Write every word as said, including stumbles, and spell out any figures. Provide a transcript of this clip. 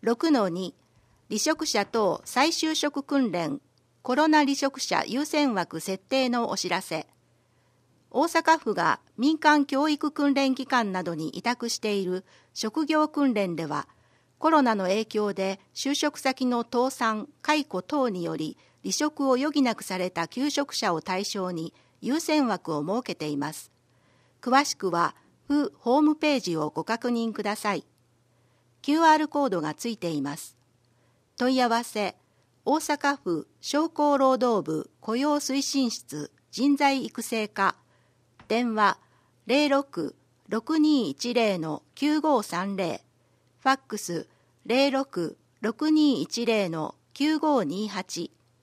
ろくのに 離職者等再就職訓練コロナ離職者優先枠設定のお知らせ。大阪府が民間教育訓練機関などに委託している職業訓練では、コロナの影響で就職先の倒産・解雇等により離職を余儀なくされた求職者を対象に優先枠を設けています。詳しくは府ホームページをご確認ください。キューアール コードがついています。問い合わせ、大阪府商工労働部雇用推進室人材育成課、電話 ゼロろく ろくにいちゼロ きゅうごさんゼロ、ファックス ゼロろく ろくにいちゼロ きゅうごにはち